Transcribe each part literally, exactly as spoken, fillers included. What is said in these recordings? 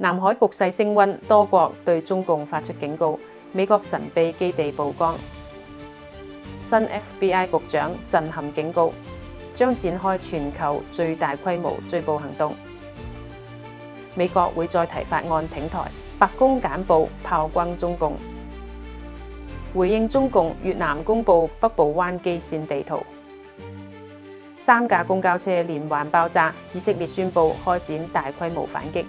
南海局勢升溫，多國對中共發出警告。美國神秘基地曝光，新 F B I 局長震撼警告，將展開全球最大規模追捕行動。美國會再提法案挺台，白宮簡報炮轟中共。回應中共，越南公布北部灣基線地圖。三架公交車連環爆炸，以色列宣布開展大規模反擊。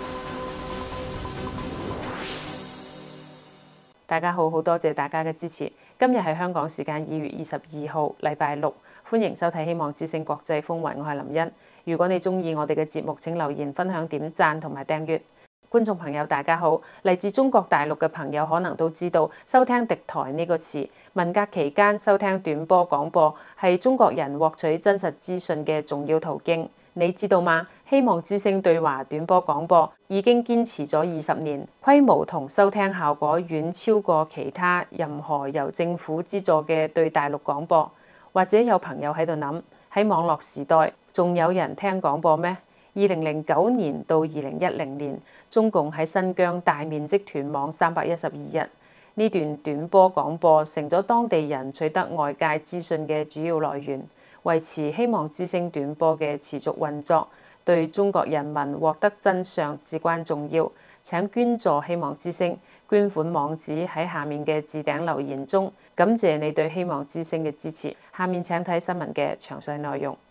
大家好，好多謝大家嘅支持。今日係香港時間二月二十二號，禮拜六，歡迎收睇《希望之聲國際風雲》，我係林茵。如果你中意我哋嘅節目，請留言、分享、點讚同埋訂閱。觀眾朋友大家好，嚟自中國大陸嘅朋友可能都知道，收聽敵台呢個詞，文革期間收聽短波廣播係中國人獲取真實資訊嘅重要途徑。你知道嗎？希望之聲對華短波廣播已經堅持咗二十年，規模同收聽效果遠超過其他任何由政府資助嘅對大陸廣播。或者有朋友喺度諗，喺網絡時代仲有人聽廣播咩？二零零九年到二零一零年，中共喺新疆大面積斷網三百一十二日，呢段短波廣播成咗當地人取得外界資訊嘅主要來源。維持希望之聲短波嘅持續運作，對中國人民獲得真相至關重要。請捐助希望之聲，捐款網址喺下面嘅置頂留言中。感謝你對希望之聲嘅支持。下面請睇新聞嘅詳細內容。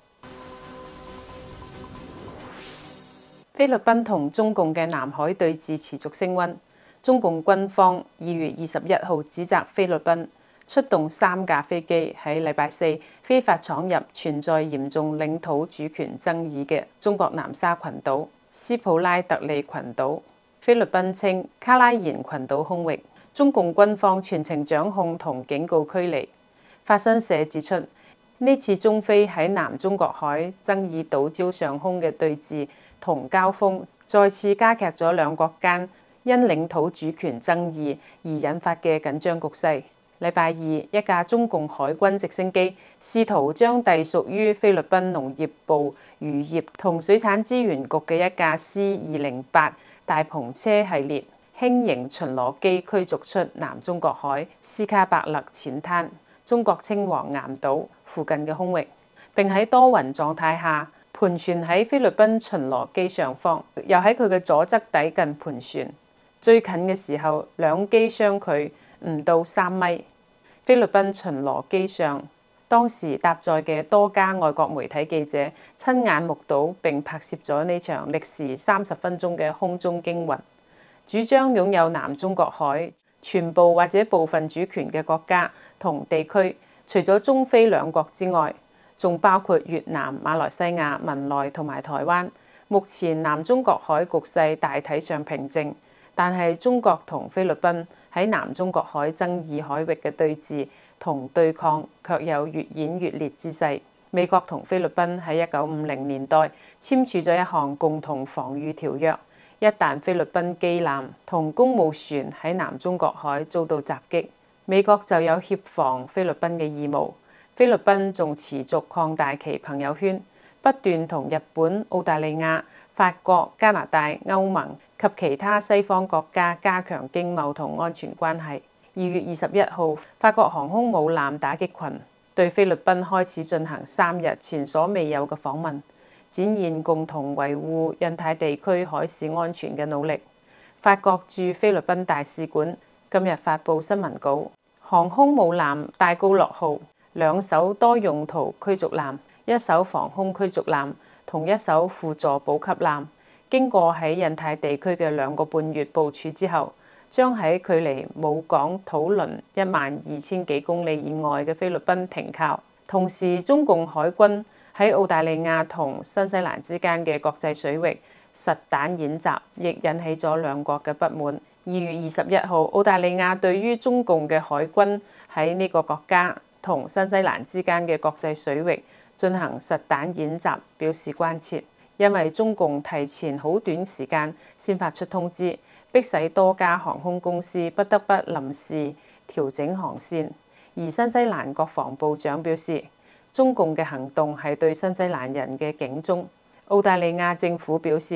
菲律賓同中共嘅南海對峙持續升溫。中共軍方二月二十一號指責菲律賓出動三架飛機喺禮拜四非法闖入存在嚴重領土主權爭議嘅中國南沙群島斯普拉特利群島，菲律賓稱卡拉延群島空域，中共軍方全程掌控同警告驅離。法新社指出，呢次中菲喺南中國海爭議島礁上空嘅對峙同交鋒，再次加劇咗兩國間因領土主權爭議而引發嘅緊張局勢。禮拜二，一架中共海軍直升機試圖將隸屬於菲律賓農業部漁業同水產資源局嘅一架 C 二零八大篷車系列輕型巡邏機驅逐出南中國海斯卡伯勒淺灘、中國稱黃岩島附近嘅空域，並喺多雲狀態下盤旋喺菲律賓巡邏機上方，又喺佢嘅左側底近盤旋。最近嘅時候，兩機相距唔到三米。菲律賓巡邏機上當時搭載嘅多家外國媒體記者親眼目睹並拍攝咗呢場歷時三十分鐘嘅空中驚魂。主張擁有南中國海全部或者部分主權嘅國家同地區，除咗中菲兩國之外，仲包括越南、馬來西亞、文萊同埋台灣。目前南中國海局勢大體上平靜，但係中國同菲律賓喺南中國海爭議海域嘅對峙同對抗卻有越演越烈之勢。美國同菲律賓喺一九五零年代簽署咗一項共同防禦條約，一旦菲律賓機艦同公務船喺南中國海遭到襲擊，美國就有協防菲律賓嘅義務。菲律賓仲持續擴大其朋友圈，不斷同日本、澳大利亞、法國、加拿大、歐盟及其他西方國家加強經貿同安全關係。二月二十一號，法國航空母艦打擊群對菲律賓開始進行三日前所未有嘅訪問，展現共同維護印太地區海事安全嘅努力。法國駐菲律賓大使館今日發布新聞稿，航空母艦戴高樂號、兩艘多用途驅逐艦、一艘防空驅逐艦同一艘輔助補給艦，經過喺印太地區嘅兩個半月部署之後，將喺距離母港土倫一萬二千幾公里以外嘅菲律賓停靠。同時，中共海軍喺澳大利亞同新西蘭之間嘅國際水域實彈演習，亦引起咗兩國嘅不滿。二月二十一號，澳大利亞對於中共嘅海軍喺呢個國家同新西蘭之間嘅國際水域進行實彈演習表示關切，因為中共提前好短時間先發出通知，迫使多家航空公司不得不臨時調整航線。而新西蘭國防部長表示，中共嘅行動係對新西蘭人嘅警鐘。澳大利亞政府表示，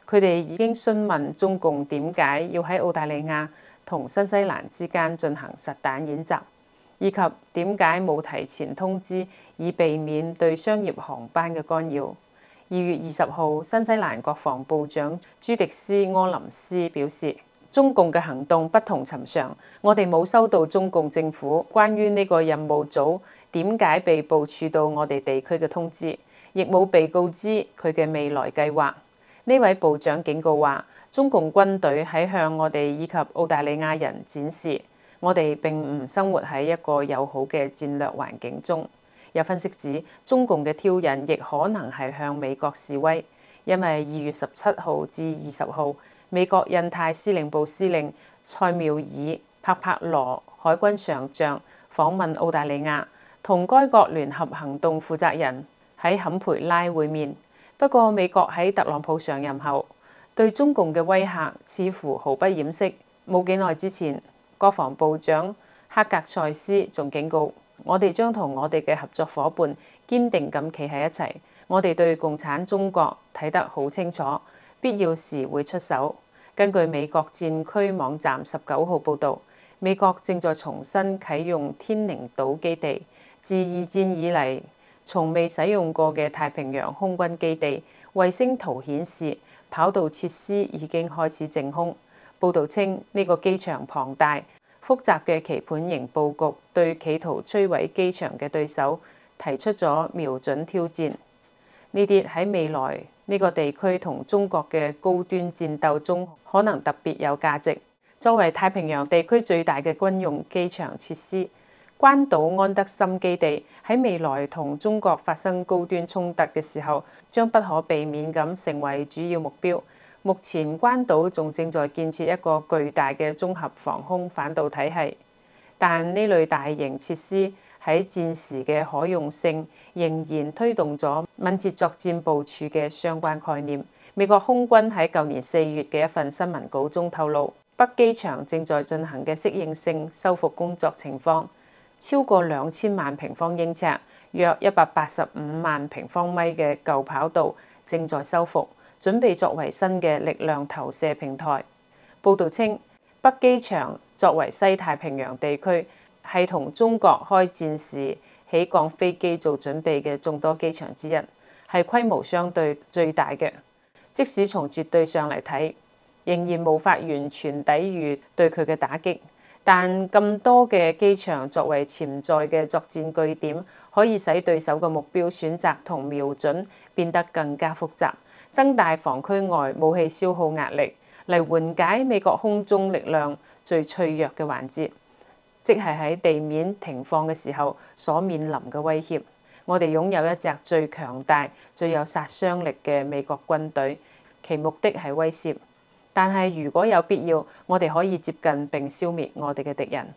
佢哋已經詢問中共點解要喺澳大利亞同新西蘭之間進行實彈演習，以及點解冇提前通知，以避免對商業航班嘅干擾。二月二十號，新西蘭國防部長朱迪斯柯林斯表示，中共嘅行動不同尋常，我哋冇收到中共政府關於呢個任務組點解被部署到我哋地區嘅通知，亦冇被告知佢嘅未來計劃。呢位部長警告話，中共軍隊喺向我哋以及澳大利亞人展示，我哋並唔生活喺一個友好嘅戰略環境中。有分析指，中共嘅挑釁亦可能係向美國示威，因為二月十七號至二十號，美國印太司令部司令塞繆爾帕帕羅海軍上將訪問澳大利亞，同該國聯合行動負責人喺坎培拉會面。不過，美國喺特朗普上任後，對中共嘅威嚇似乎毫不掩飾。冇幾耐之前，國防部長克格塞斯仲警告，我哋將同我哋嘅合作伙伴堅定咁企喺一齊。我哋對共產中國睇得好清楚，必要時會出手。根據美國戰區網站十九號報導，美國正在重新啟用天寧島基地，自二戰以嚟從未使用過嘅太平洋空軍基地。衛星圖顯示，跑道設施已經開始淨空。報導稱，呢個機場龐大複雜嘅棋盤型佈局對企圖摧毀機場嘅對手提出咗瞄準挑戰。呢啲喺未來呢個地區同中國嘅高端戰鬥中可能特別有價值。作為太平洋地區最大嘅軍用機場設施，關島安德森基地喺未來同中國發生高端衝突嘅時候，將不可避免咁成為主要目標。目前關島仲正在建設一個巨大嘅綜合防空反導體系，但呢類大型設施喺戰時嘅可用性仍然推動咗敏捷作戰部署嘅相關概念。美國空軍喺舊年四月嘅一份新聞稿中透露，北機場正在進行嘅適應性修復工作情況，超過兩千萬平方英尺，約一百八十五萬平方米嘅舊跑道正在修復，準備作為新嘅力量投射平台。報導稱，北機場作為西太平洋地區係同中國開戰時起降飛機做準備嘅眾多機場之一，係規模相對最大嘅。即使從絕對上嚟睇，仍然無法完全抵禦對佢嘅打擊。但咁多嘅機場作為潛在嘅作戰據點，可以使對手嘅目標選擇同瞄準變得更加複雜，增大防區外武器消耗壓力，嚟緩解美國空中力量最脆弱嘅環節，即係喺地面停放嘅時候所面臨嘅威脅。我哋擁有一隻最強大、最有殺傷力嘅美國軍隊，其目的係威懾。但係如果有必要，我哋可以接近並消滅我哋嘅敵人。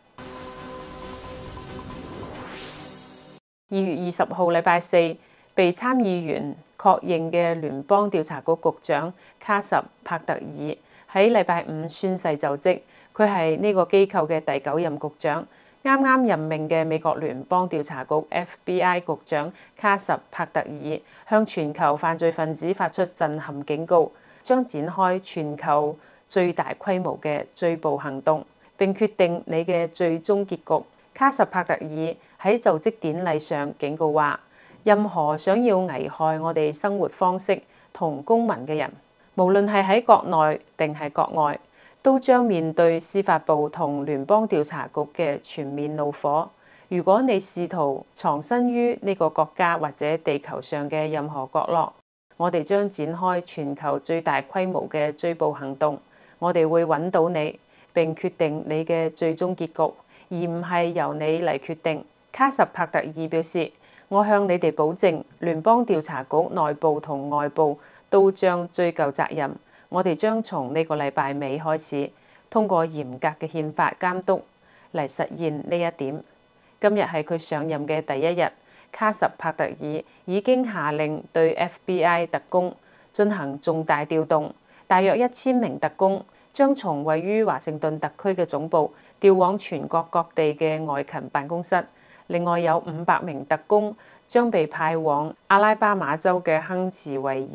二月二十號禮拜四，被參議員確認嘅聯邦調查局局長卡什帕特爾喺禮拜五宣誓就職，佢係呢個機構嘅第九任局長。啱啱任命嘅美國聯邦調查局 F B I 局長卡什帕特爾向全球犯罪分子發出震撼警告，將展開全球最大規模嘅追捕行動，並決定你嘅最終結局。卡什帕特爾喺就職典禮上警告話，任何想要危害我哋生活方式同公民嘅人，無論係喺國內定係國外，都將面對司法部同聯邦調查局嘅全面怒火。如果你試圖藏身於呢個國家或者地球上嘅任何角落，我哋將展開全球最大規模嘅追捕行動。我哋會揾到你，並決定你嘅最終結局，而唔係由你嚟決定。卡什帕特爾表示，我向你哋保證，聯邦調查局內部同外部都將追究責任。我哋將從呢個禮拜尾開始，通過嚴格嘅憲法監督嚟實現呢一點。今日係佢上任嘅第一日，卡什帕特爾已經下令對 F B I 特工進行重大調動，大約一千名特工將從位於華盛頓特區嘅總部調往全國各地嘅外勤辦公室。另外有五百名特工將被派往阿拉巴馬州嘅亨茨維爾。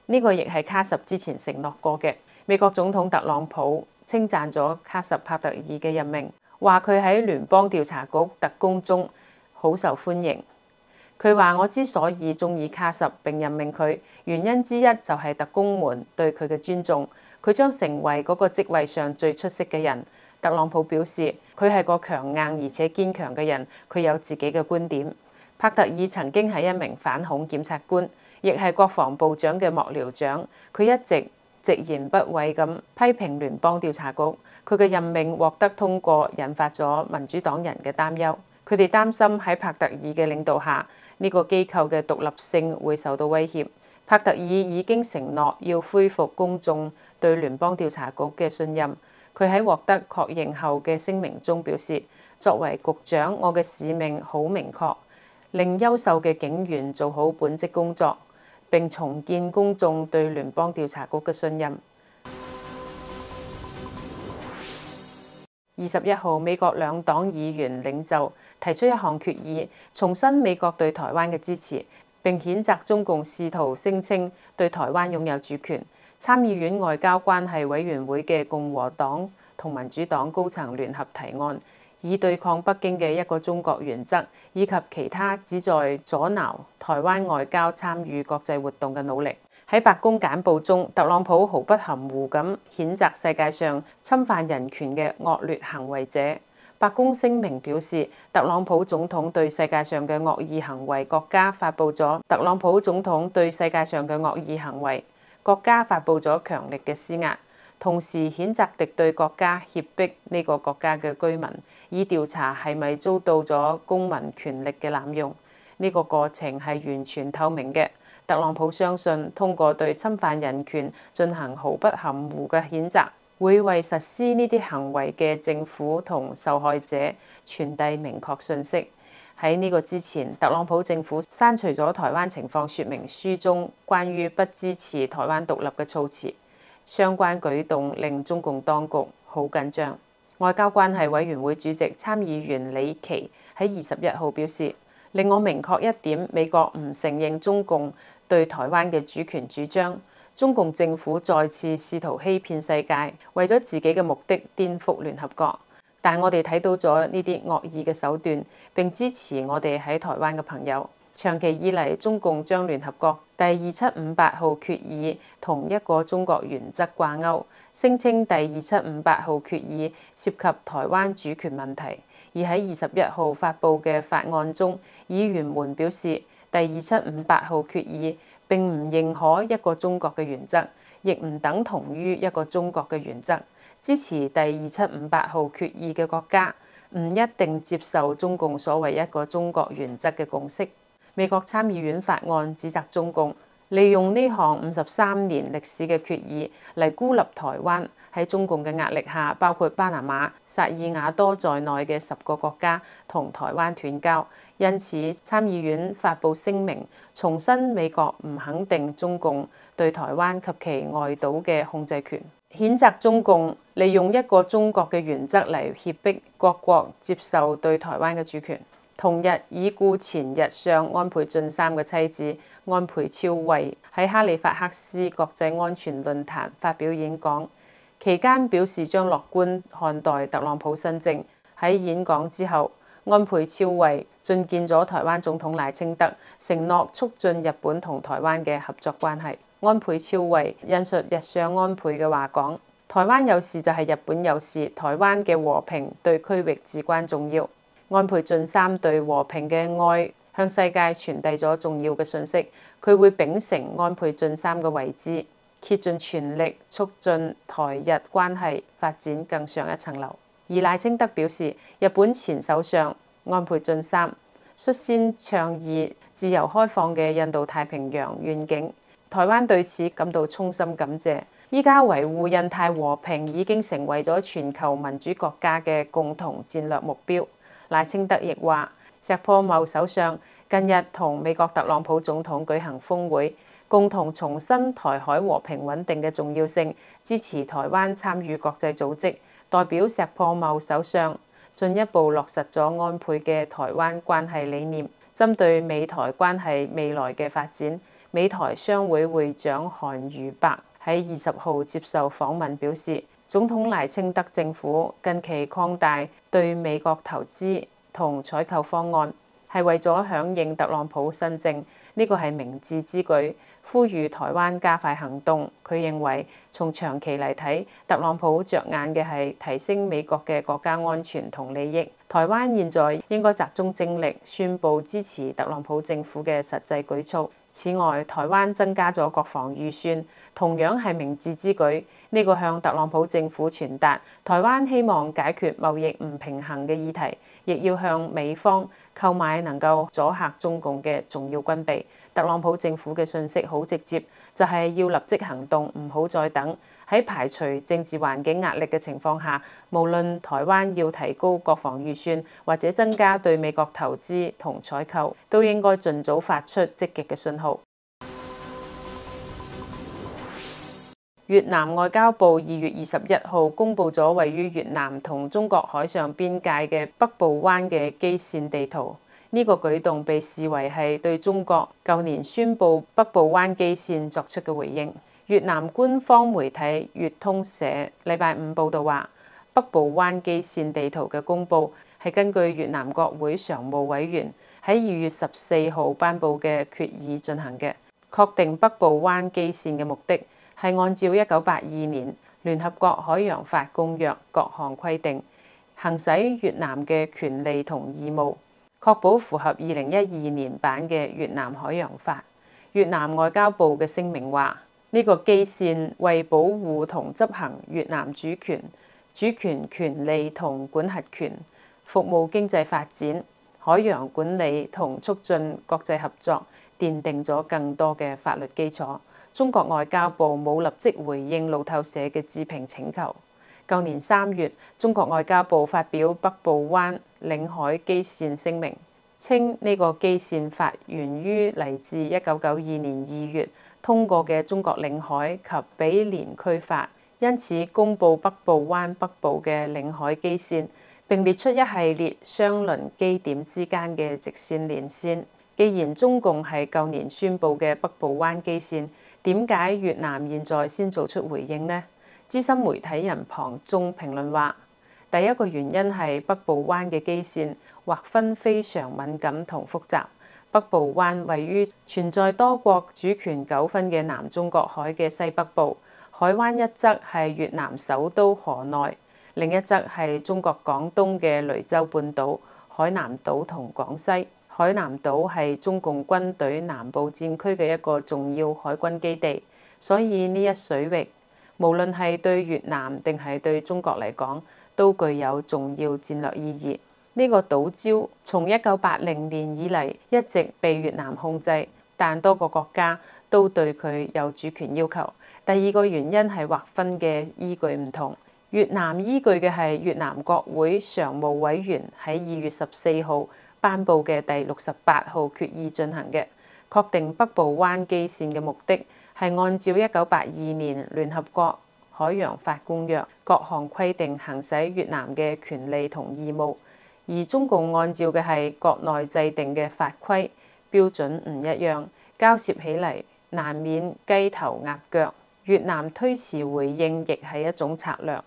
呢個亦係卡什之前承諾過嘅。美國總統特朗普稱讚咗卡什帕特爾嘅任命，話佢喺聯邦調查局特工中好受歡迎。佢話：我之所以中意卡什並任命佢，原因之一就係特工們對佢嘅尊重，佢將成為嗰個職位上最出色嘅人。特朗普表示，佢係個強硬而且堅強嘅人，佢有自己嘅觀點。帕特爾曾經係一名反恐檢察官，亦係國防部長嘅幕僚長，佢一直直言不諱咁批評聯邦調查局。佢嘅任命獲得通過，引發咗民主黨人嘅擔憂。佢哋擔心喺帕特爾嘅領導下，呢個機構嘅獨立性會受到威脅。帕特爾已經承諾要恢復公眾對聯邦調查局嘅信任。佢喺獲得確認後嘅聲明中表示：作為局長，我嘅使命好明確，令優秀嘅警員做好本職工作，並重建公眾對聯邦調查局嘅信任。二十一號，美國兩黨議員領袖提出一項決議，重申美國對台灣嘅支持，並譴責中共試圖聲稱對台灣擁有主權。參議院外交關係委員會嘅共和黨同民主黨高層聯合提案，以對抗北京嘅一個中國原則，以及其他旨在阻撓台灣外交參與國際活動嘅努力。喺白宮簡報中，特朗普毫不含糊咁譴責世界上侵犯人權嘅惡劣行為者。白宮聲明表示，特朗普總統對世界上嘅惡意行為國家發布咗特朗普總統對世界上嘅惡意行為國家發布咗強力嘅施壓，同時譴責敵對國家脅迫呢個國家嘅居民，以調查係咪遭到咗公民權力嘅濫用。呢個過程係完全透明嘅。特朗普相信，通過對侵犯人權進行毫不含糊嘅譴責，會為實施呢啲行為嘅政府同受害者傳遞明確信息。喺呢個之前，特朗普政府刪除咗台灣情況說明書中關於不支持台灣獨立嘅措辭，相關舉動令中共當局好緊張。外交關係委員會主席參議員李琦喺二十一號表示，令我明確一點，美國唔承認中共對台灣嘅主權主張。中共政府再次試圖欺騙世界，為咗自己嘅目的顛覆聯合國。但我哋睇到咗呢啲惡意嘅手段，並支持我哋喺台灣嘅朋友。長期以嚟，中共將聯合國第二七五八號決議同一個中國原則掛鈎，聲稱第二七五八號決議涉及台灣主權問題。而喺二十一號發布嘅法案中，議員們表示，第二七五八號決議並唔認可一個中國嘅原則，亦唔等同於一個中國嘅原則。支持第二七五八號決議嘅國家唔一定接受中共所謂一個中國原則嘅共識。美國參議院法案指責中共利用呢項五十三年歷史嘅決議嚟孤立台灣。喺中共嘅壓力下，包括巴拿馬、薩爾瓦多在內嘅十個國家同台灣斷交。因此，參議院發布聲明，重申美國唔肯定中共對台灣及其外島嘅控制權，譴責中共利用一個中國嘅原則嚟脅迫各國接受對台灣嘅主權。同日，已故前日相安倍晉三嘅妻子安倍昭惠喺哈利法克斯國際安全論壇發表演講，期間表示將樂觀看待特朗普新政。喺演講之後，安倍昭惠進見咗台灣總統賴清德，承諾促進日本同台灣嘅合作關係。安倍昭惠引述日相安倍嘅話講：台灣有事就係日本有事，台灣嘅和平對區域至關重要。安倍晉三對和平嘅愛向世界傳遞咗重要嘅訊息，佢會秉承安倍晉三嘅遺志，竭盡全力促進台日關係發展更上一層樓。而賴清德表示，日本前首相安倍晉三率先倡議自由開放嘅印度太平洋願景，台灣對此感到衷心感謝。依家維護印太和平已經成為咗全球民主國家嘅共同戰略目標。賴清德亦話，石破茂首相近日同美國特朗普總統舉行峰會，共同重申台海和平穩定嘅重要性，支持台灣參與國際組織。代表石破茂首相進一步落實咗安倍嘅台灣關係理念，針對美台關係未來嘅發展， 美台商會會長韓如白喺二十號接受訪問表示，總統賴清德政府近期擴大對美國投資同採購方案，係為咗響應特朗普新政，呢個係明智之舉，呼籲台灣加快行動。佢認為從長期嚟睇，特朗普着眼嘅係提升美國嘅國家安全同利益。台灣現在應該集中精力宣佈支持特朗普政府嘅實際舉措。此外，台灣增加咗國防預算，同樣係明智之舉。呢個向特朗普政府傳達台灣希望解決貿易唔平衡嘅議題，亦要向美方購買能夠阻嚇中共嘅重要軍備。特朗普政府嘅訊息好直接，就係要立即行動，唔好再等。喺排除政治環境壓力嘅情況下，無論台灣要提高國防預算或者增加對美國投資同採購，都應該盡早發出積極嘅信號。越南外交部二月二十一號公布咗位於越南同中國海上邊界嘅北部灣嘅基線地圖。呢個舉動被視為係對中國舊年宣布北部灣基線作出嘅回應。越南官方媒體越通社禮拜五報導話，北部灣基線地圖嘅公佈係根據越南國會常務委員喺二月十四號頒布嘅決議進行嘅。確定北部灣基線嘅目的係按照一九八二年聯合國海洋法公約各項規定，行使越南嘅權利同義務，確保符合二零一二年版嘅越南海洋法。越南外交部嘅聲明話，呢個基線為保護同執行越南主權、主權權利同管轄權，服務經濟發展、海洋管理同促進國際合作，奠定咗更多嘅法律基礎。中國外交部冇立即回應路透社嘅置評請求。舊年三月，中國外交部發表北部灣領海基線聲明，稱呢個基線法源於嚟自一九九二年二月通過嘅中國領海及毗連區法，因此公布北部灣北部嘅領海基線，並列出一系列相鄰基點之間嘅直線連線。既然中共係舊年宣布嘅北部灣基線，點解越南現在先做出回應呢？資深媒體人龐中評論話，第一個原因係北部灣嘅基線劃分非常敏感同複雜。北部灣位於存在多國主權糾紛嘅南中國海嘅西北部，海灣一側係越南首都河內，另一側係中國廣東嘅雷州半島、海南島同廣西。海南島係中共軍隊南部戰區嘅一個重要海軍基地，所以呢一水域無論係對越南定係對中國嚟講，都具有重要戰略意義。呢個島礁從一九八零年以嚟一直被越南控制，但多個國家都對佢有主權要求。第二個原因係劃分嘅依據唔同，越南依據嘅係越南國會常務委員喺二月十四號頒布嘅第六十八號決議進行嘅，確定北部灣基線嘅目的係按照一九八二年聯合國海洋法公約各項規定行使越南嘅權利同義務，而中共按照嘅係國內制定嘅法規標準唔一樣，交涉起嚟難免雞頭鴨腳。越南推遲回應亦係一種策略。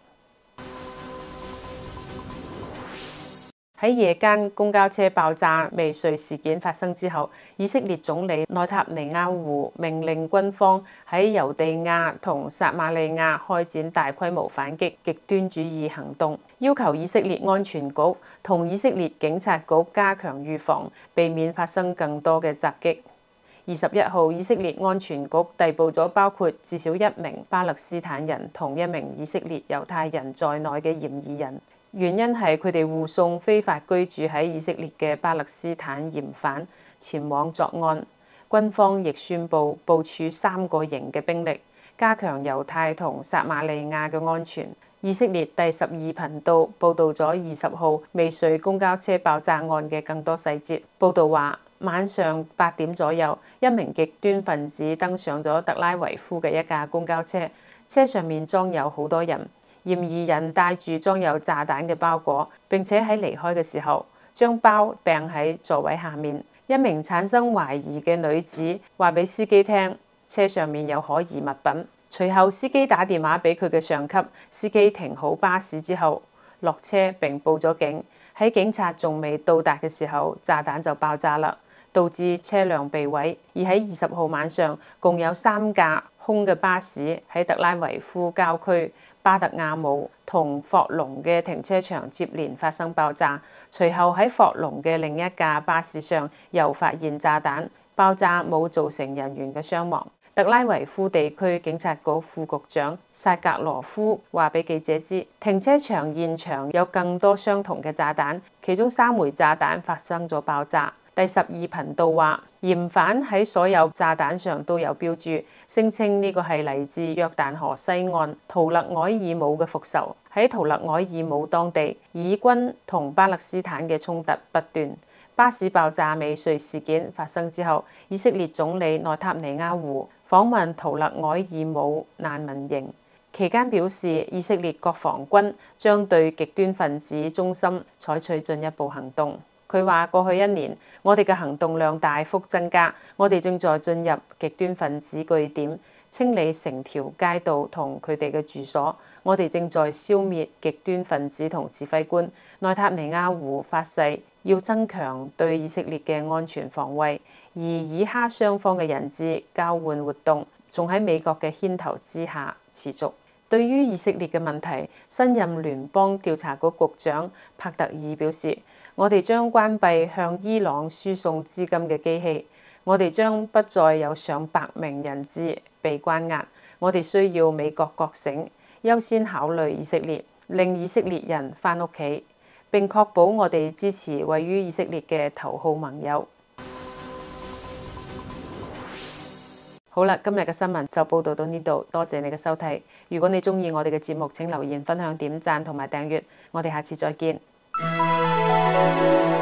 喺夜間公交車爆炸未遂事件發生之後，以色列總理內塔尼亞胡命令軍方喺猶地亞同撒馬利亞開展大規模反擊極端主義行動，要求以色列安全局同以色列警察局加強預防，避免發生更多嘅襲擊。二十一號，以色列安全局逮捕咗包括至少一名巴勒斯坦人同一名以色列猶太人在內嘅嫌疑人。原因係佢哋護送非法居住喺以色列嘅巴勒斯坦嫌犯前往作案。軍方亦宣布部署三個營嘅兵力，加強猶太同撒馬利亞嘅安全。以色列第十二頻道報導咗二十號未遂公交車爆炸案嘅更多細節。報導話，晚上八點左右，一名極端分子登上咗特拉維夫嘅一架公交車，車上面裝有好多人。嫌疑人帶住裝有炸彈嘅包裹，並且喺離開嘅時候將包掟喺座位下面。 一名產生懷疑嘅女子話俾司機聽，車上面有可疑物品。隨後司機打電話俾佢嘅上級，司機停好巴士之後落車並報咗警。喺警察仲未到達嘅時候，炸彈就爆炸啦，導致車輛被毀。而喺二十號晚上，共有三架空嘅巴士喺特拉維夫郊區巴特亞姆同霍龍嘅停車場接連發生爆炸。隨後喺霍龍嘅另一架巴士上又發現炸彈，爆炸冇造成人員嘅傷亡。特拉維夫地區警察局副局長薩格羅夫話俾記者知，停車場現場有更多相同嘅炸彈，其中三枚炸彈發生咗爆炸。第十二頻道話，嫌犯喺所有炸彈上都有標註，聲稱呢個係嚟自約旦河西岸圖勒埃爾姆嘅復仇。喺圖勒埃爾姆當地，以軍同巴勒斯坦嘅衝突不斷。巴士爆炸尾隨事件發生之後，以色列總理內塔尼亞胡訪問圖勒埃爾姆難民營期間表示，以色列國防軍將對極端分子中心採取進一步行動。佢話：過去一年，我哋嘅行動量大幅增加，我哋正在進入極端分子據點，清理成條街道同佢哋嘅住所。我哋正在消滅極端分子同指揮官。內塔尼亞胡發誓要增強對以色列嘅安全防衛，而以哈雙方嘅人質交換活動仲喺美國嘅牽頭之下持續。對於以色列嘅問題，新任聯邦調查局局長帕特爾表示：我哋將關閉向伊朗輸送資金嘅機器，我哋將不再有上百名人質被關押。我哋需要美國覺醒，優先考慮以色列，令以色列人返屋企，並確保我哋支持位於以色列嘅頭號盟友。好啦，今日嘅新聞就報道到呢度，多謝你嘅收睇。如果你鍾意我哋嘅節目，請留言、分享、點讚同埋訂閱。我哋下次再見。